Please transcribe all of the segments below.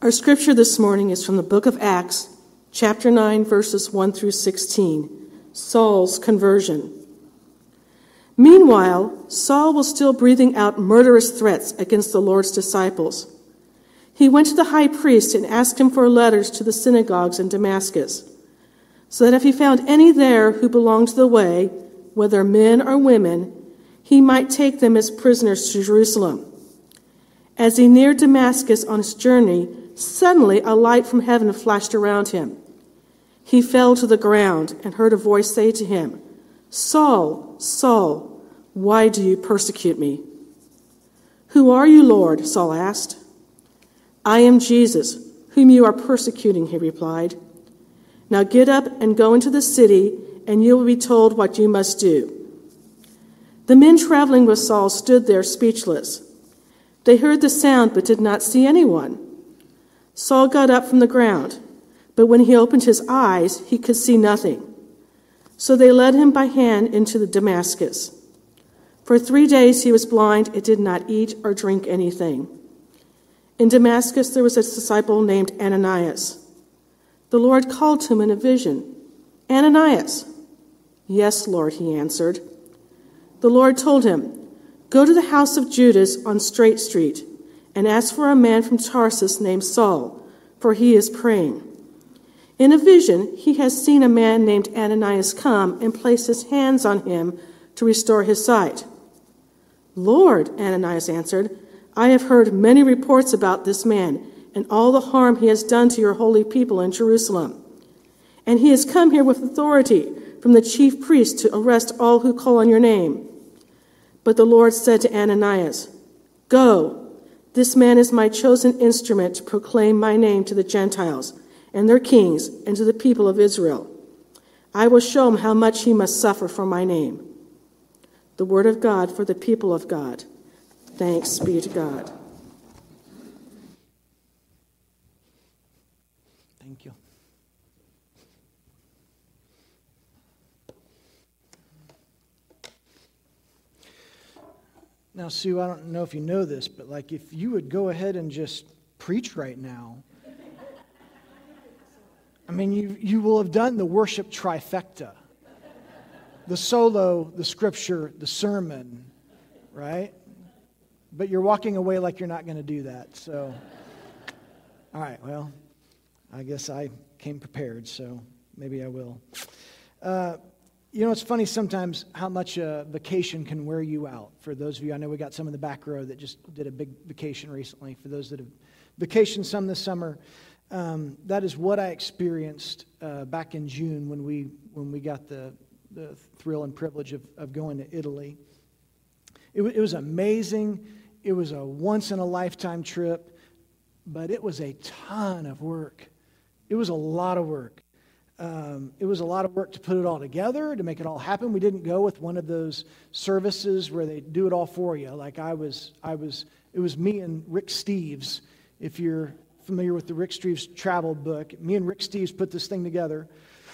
Our scripture this morning is from the book of Acts, chapter 9, verses 1 through 16, Saul's conversion. Meanwhile, Saul was still breathing out murderous threats against the Lord's disciples. He went to the high priest and asked him for letters to the synagogues in Damascus, so that if he found any there who belonged to the way, whether men or women, he might take them as prisoners to Jerusalem. As he neared Damascus on his journey, suddenly a light from heaven flashed around him. He fell to the ground and heard a voice say to him, "Saul, Saul, why do you persecute me?" "Who are you, Lord?" Saul asked. "I am Jesus, whom you are persecuting," he replied. "Now get up and go into the city, and you will be told what you must do." The men traveling with Saul stood there speechless. They heard the sound but did not see anyone. Saul got up from the ground, but when he opened his eyes, he could see nothing. So they led him by hand into the Damascus. For 3 days he was blind and did not eat or drink anything. In Damascus there was a disciple named Ananias. The Lord called to him in a vision, "Ananias." "Yes, Lord," he answered. The Lord told him, "Go to the house of Judas on Straight Street and ask for a man from Tarsus named Saul, for he is praying. In a vision, he has seen a man named Ananias come and place his hands on him to restore his sight." "Lord," Ananias answered, "I have heard many reports about this man and all the harm he has done to your holy people in Jerusalem. And he has come here with authority from the chief priest to arrest all who call on your name." But the Lord said to Ananias, "Go, this man is my chosen instrument to proclaim my name to the Gentiles and their kings and to the people of Israel. I will show him how much he must suffer for my name." The word of God for the people of God. Thanks be to God. Thank you. Now, Sue, I don't know if you know this, but like if you would go ahead and just preach right now, I mean, you will have done the worship trifecta. The solo, the scripture, the sermon, right? But you're walking away like you're not going to do that. So, all right, well, I guess I came prepared, so maybe I will. You know, it's funny sometimes how much a vacation can wear you out. For those of you, I know we got some in the back row that just did a big vacation recently. For those that have vacationed some this summer, that is what I experienced back in June when we got the thrill and privilege of going to Italy. It was amazing. It was a once-in-a-lifetime trip, but it was a ton of work. It was a lot of work. It was a lot of work to put it all together, to make it all happen. We didn't go with one of those services where they do it all for you. Like it was me and Rick Steves. If you're familiar with the Rick Steves travel book, me and Rick Steves put this thing together.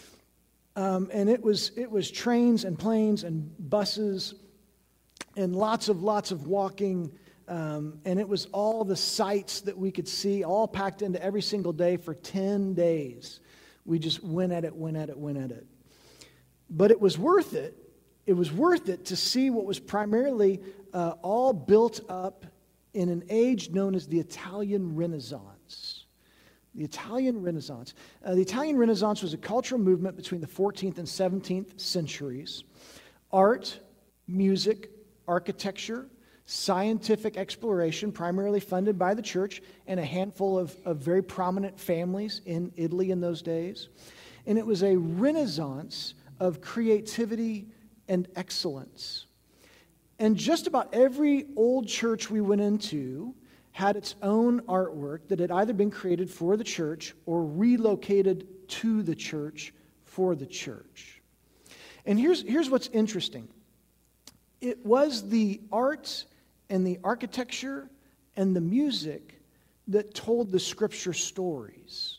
And it was trains and planes and buses and lots of walking. And it was all the sights that we could see, all packed into every single day for 10 days. We just went at it. But it was worth it. It was worth it to see what was primarily all built up in an age known as the Italian Renaissance. The Italian Renaissance. The Italian Renaissance was a cultural movement between the 14th and 17th centuries. Art, music, architecture, scientific exploration, primarily funded by the church and a handful of very prominent families in Italy in those days. And it was a renaissance of creativity and excellence. And just about every old church we went into had its own artwork that had either been created for the church or relocated to the church for the church. And here's what's interesting. It was the art and the architecture and the music that told the scripture stories.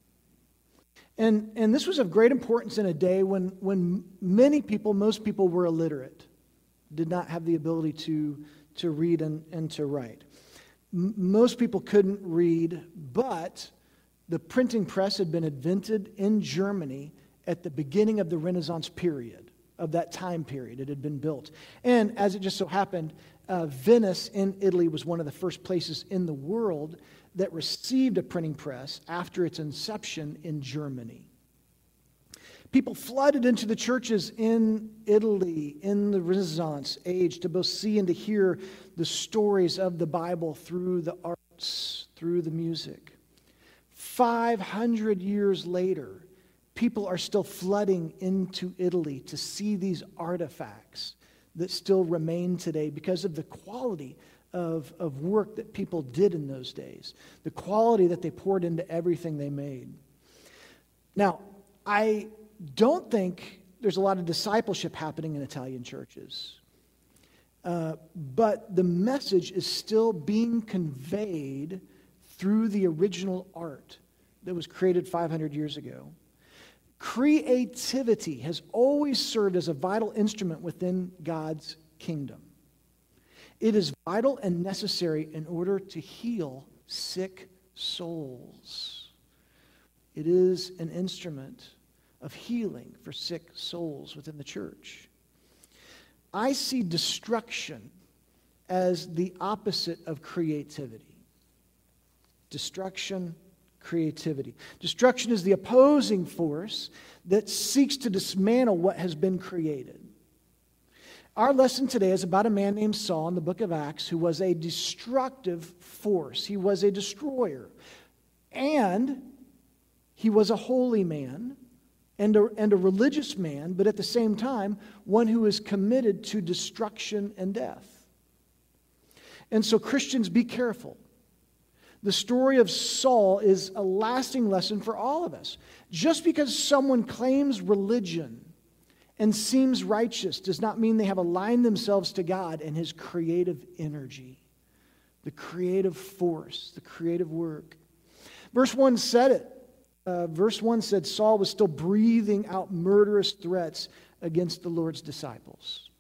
And this was of great importance in a day when most people were illiterate, did not have the ability to read and to write. Most people couldn't read, but the printing press had been invented in Germany at the beginning of the Renaissance period, of that time period. It had been built. And as it just so happened, Venice in Italy was one of the first places in the world that received a printing press after its inception in Germany. People flooded into the churches in Italy in the Renaissance age to both see and to hear the stories of the Bible through the arts, through the music. 500 years later, people are still flooding into Italy to see these artifacts that still remain today because of the quality of work that people did in those days, the quality that they poured into everything they made. Now, I don't think there's a lot of discipleship happening in Italian churches. But the message is still being conveyed through the original art that was created 500 years ago. Creativity has always served as a vital instrument within God's kingdom. It is vital and necessary in order to heal sick souls. It is an instrument of healing for sick souls within the church. I see destruction as the opposite of creativity. Destruction, creativity. Destruction is the opposing force that seeks to dismantle what has been created. Our lesson today is about a man named Saul in the book of Acts who was a destructive force. He was a destroyer. And he was a holy man and a religious man, but at the same time, one who is committed to destruction and death. And so Christians, be careful. The story of Saul is a lasting lesson for all of us. Just because someone claims religion and seems righteous does not mean they have aligned themselves to God and His creative energy, the creative force, the creative work. Verse 1 said it. Verse 1 said Saul was still breathing out murderous threats against the Lord's disciples.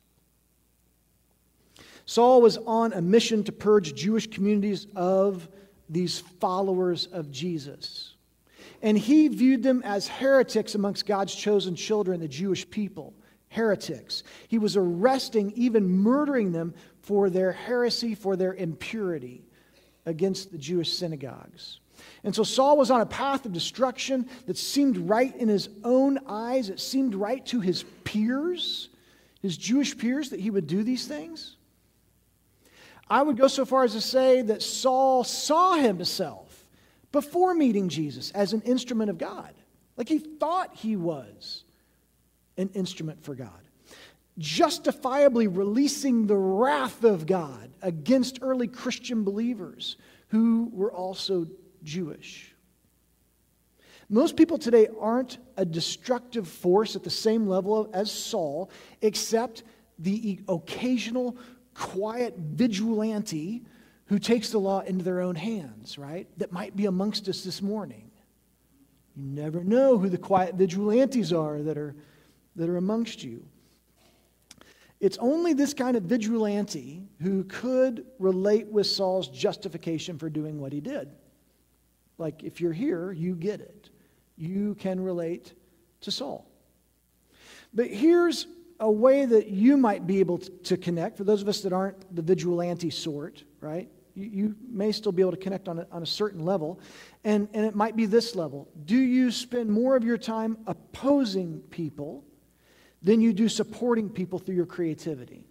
Saul was on a mission to purge Jewish communities of these followers of Jesus. And he viewed them as heretics amongst God's chosen children, the Jewish people. Heretics. He was arresting, even murdering them for their heresy, for their impurity against the Jewish synagogues. And so Saul was on a path of destruction that seemed right in his own eyes. It seemed right to his peers, his Jewish peers, that he would do these things. I would go so far as to say that Saul saw himself before meeting Jesus as an instrument of God. Like he thought he was an instrument for God. Justifiably releasing the wrath of God against early Christian believers who were also Jewish. Most people today aren't a destructive force at the same level as Saul, except the occasional quiet vigilante who takes the law into their own hands, right? That might be amongst us this morning. You never know who the quiet vigilantes are that are amongst you. It's only this kind of vigilante who could relate with Saul's justification for doing what he did. Like, if you're here, you get it. You can relate to Saul. But here's a way that you might be able to connect. For those of us that aren't the vigilante sort, right? You may still be able to connect on a certain level. And it might be this level. Do you spend more of your time opposing people than you do supporting people through your creativity?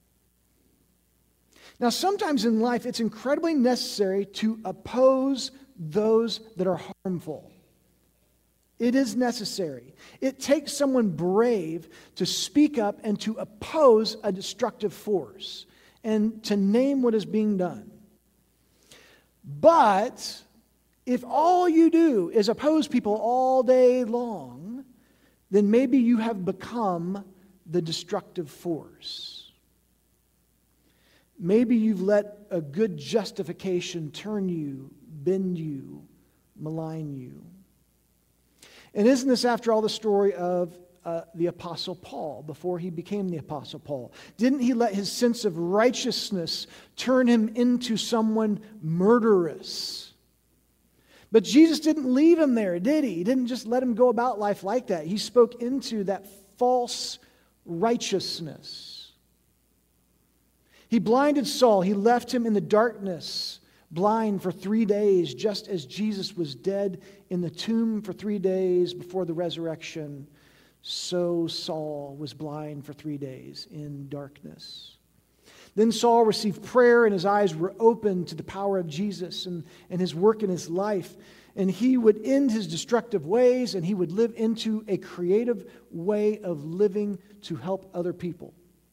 Now, sometimes in life, it's incredibly necessary to oppose those that are harmful. It is necessary. It takes someone brave to speak up and to oppose a destructive force and to name what is being done. But if all you do is oppose people all day long, then maybe you have become the destructive force. Maybe you've let a good justification turn you, bend you, malign you. And isn't this, after all, the story of the Apostle Paul before he became the Apostle Paul? Didn't he let his sense of righteousness turn him into someone murderous? But Jesus didn't leave him there, did he? He didn't just let him go about life like that. He spoke into that false righteousness. He blinded Saul. He left him in the darkness, blind for 3 days, just as Jesus was dead in the tomb for 3 days before the resurrection. So Saul was blind for 3 days in darkness. Then Saul received prayer, and his eyes were opened to the power of Jesus and his work in his life. And he would end his destructive ways, and he would live into a creative way of living to help other people.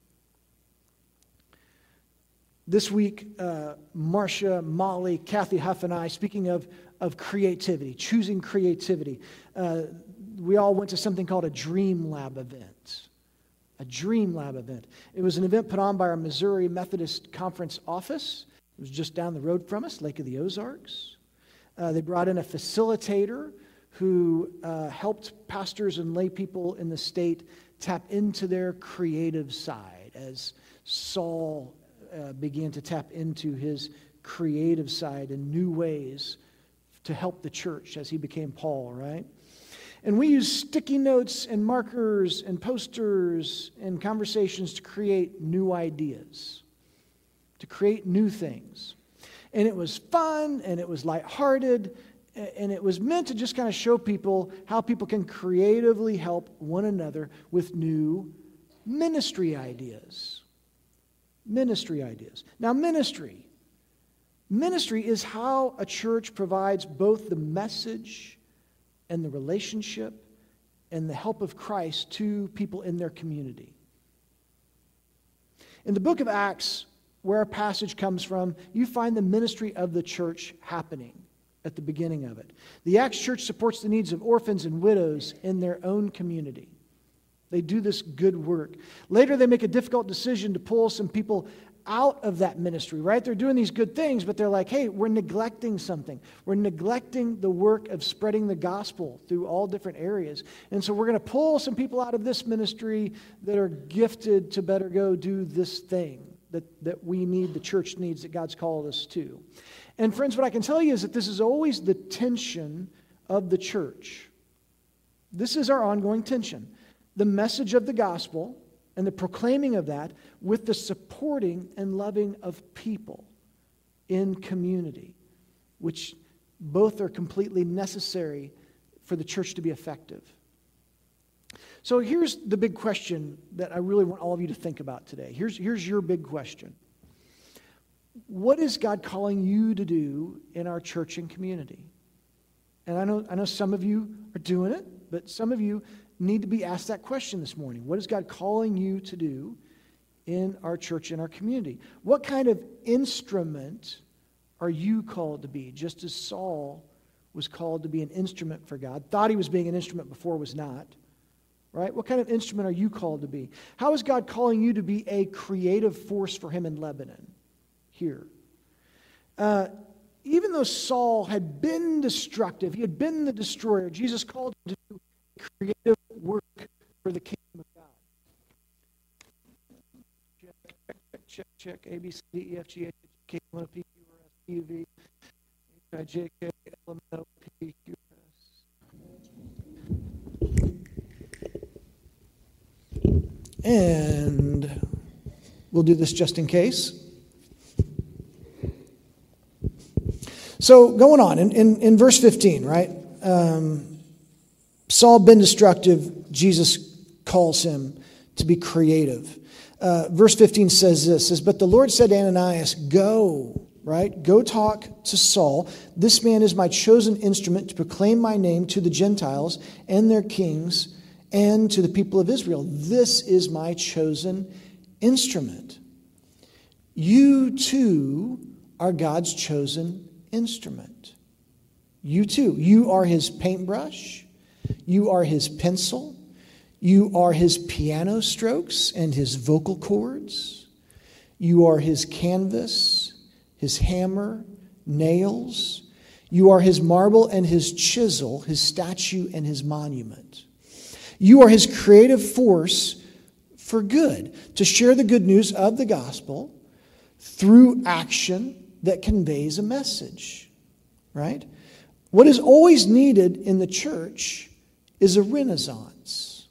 This week, Marcia, Molly, Kathy Huff, and I, speaking of creativity, choosing creativity, we all went to something called a Dream Lab event. A Dream Lab event. It was an event put on by our Missouri Methodist Conference office. It was just down the road from us, Lake of the Ozarks. They brought in a facilitator who helped pastors and lay people in the state tap into their creative side as Saul began to tap into his creative side in new ways to help the church as he became Paul, right? And we use sticky notes and markers and posters and conversations to create new ideas, to create new things. And it was fun, and it was lighthearted, and it was meant to just kind of show people how people can creatively help one another with new ministry ideas. Ministry ideas. Now, ministry is how a church provides both the message and the relationship and the help of Christ to people in their community. In the book of Acts, where our passage comes from, you find the ministry of the church happening at the beginning of it. The Acts church supports the needs of orphans and widows in their own community. They do this good work. Later, they make a difficult decision to pull some people out of that ministry, right? They're doing these good things, but they're like, hey, we're neglecting something. We're neglecting the work of spreading the gospel through all different areas. And so we're going to pull some people out of this ministry that are gifted to better go do this thing that we need, the church needs, that God's called us to. And friends, what I can tell you is that this is always the tension of the church. This is our ongoing tension. The message of the gospel and the proclaiming of that with the supporting and loving of people in community, which both are completely necessary for the church to be effective. So here's the big question that I really want all of you to think about today. Here's your big question. What is God calling you to do in our church and community? And I know some of you are doing it, but some of you need to be asked that question this morning. What is God calling you to do in our church and our community? What kind of instrument are you called to be? Just as Saul was called to be an instrument for God, thought he was being an instrument before, was not. Right? What kind of instrument are you called to be? How is God calling you to be a creative force for him in Lebanon? Here. Even though Saul had been destructive, he had been the destroyer, Jesus called him to do creative work for the kingdom of God. Check. A, B, C, D, E, F, G, H, K, L, M, N, O, P, Q, R, S, T, U, V, H, I, J, K, L, M, N, O, P, Q, R, S. And we'll do this just in case. So going on, in verse 15, right? Saul been destructive, Jesus calls him to be creative. Verse 15 says this, but the Lord said to Ananias, go, right? Go talk to Saul. This man is my chosen instrument to proclaim my name to the Gentiles and their kings and to the people of Israel. This is my chosen instrument. You too are God's chosen instrument. You too. You are his paintbrush. You are his pencil. You are his piano strokes and his vocal cords. You are his canvas, his hammer, nails. You are his marble and his chisel, his statue and his monument. You are his creative force for good, to share the good news of the gospel through action that conveys a message, right? What is always needed in the church is a renaissance.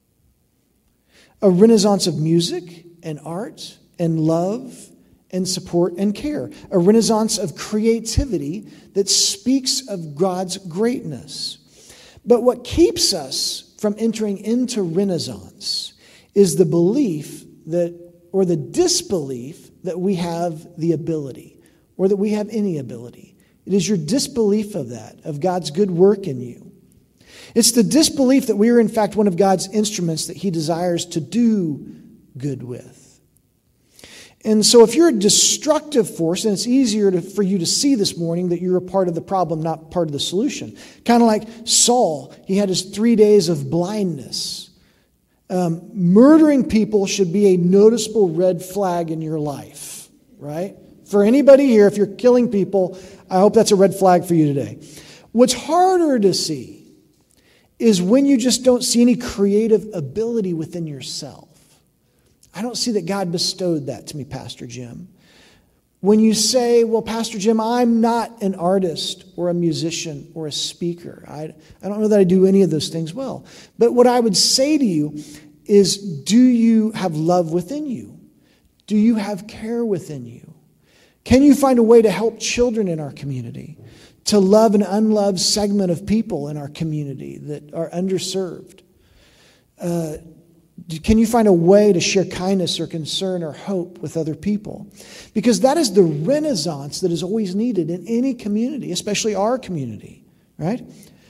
A renaissance of music and art and love and support and care. A renaissance of creativity that speaks of God's greatness. But what keeps us from entering into renaissance is the belief that, or the disbelief that we have the ability, or that we have any ability. It is your disbelief of that, of God's good work in you. It's the disbelief that we are in fact one of God's instruments that he desires to do good with. And so if you're a destructive force, and it's easier for you to see this morning that you're a part of the problem, not part of the solution. Kind of like Saul, he had his 3 days of blindness. Murdering people should be a noticeable red flag in your life, right? For anybody here, if you're killing people, I hope that's a red flag for you today. What's harder to see is when you just don't see any creative ability within yourself. I don't see that God bestowed that to me, Pastor Jim. When you say, well, Pastor Jim, I'm not an artist or a musician or a speaker. I don't know that I do any of those things well. But what I would say to you is, do you have love within you? Do you have care within you? Can you find a way to help children in our community? To love an unloved segment of people in our community that are underserved? Can you find a way to share kindness or concern or hope with other people? Because that is the renaissance that is always needed in any community, especially our community, right?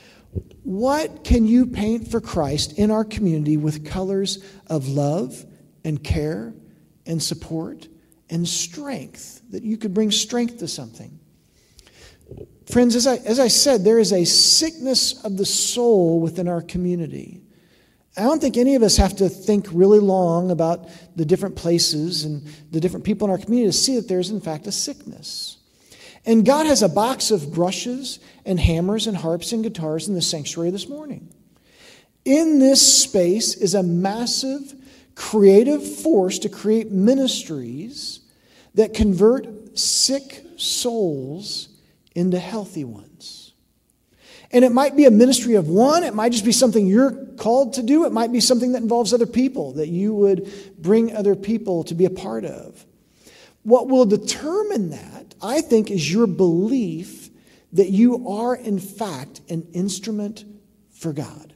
What can you paint for Christ in our community with colors of love and care and support and strength, that you could bring strength to something? Friends, as I said, there is a sickness of the soul within our community. I don't think any of us have to think really long about the different places and the different people in our community to see that there's in fact a sickness. And God has a box of brushes and hammers and harps and guitars in the sanctuary this morning. In this space is a massive creative force to create ministries that convert sick souls into healthy ones. And it might be a ministry of one. It might just be something you're called to do. It might be something that involves other people, that you would bring other people to be a part of. What will determine that, I think, is your belief that you are, in fact, an instrument for God.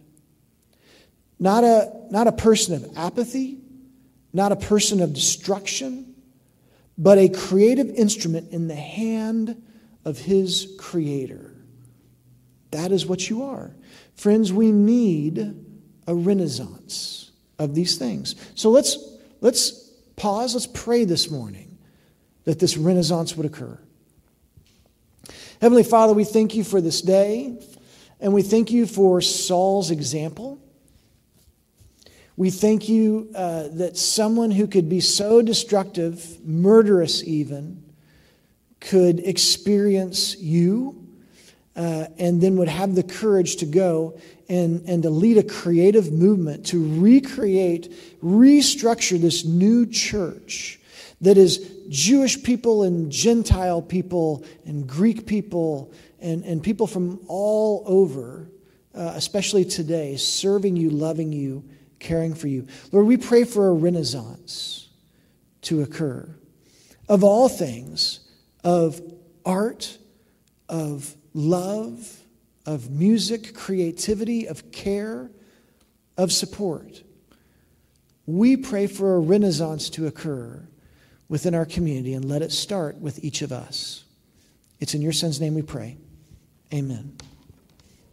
Not a person of apathy, not a person of destruction, but a creative instrument in the hand of his Creator. That is what you are. Friends, we need a renaissance of these things. So let's pause, let's pray this morning that this renaissance would occur. Heavenly Father, we thank you for this day, and we thank you for Saul's example. We thank you that someone who could be so destructive, murderous even, could experience you, and then would have the courage to go and to lead a creative movement to recreate, restructure this new church that is Jewish people and Gentile people and Greek people and people from all over, especially today, serving you, loving you, caring for you. Lord, we pray for a renaissance to occur of all things, of art, of love, of music, creativity, of care, of support. We pray for a renaissance to occur within our community, and let it start with each of us. It's in your Son's name we pray. Amen.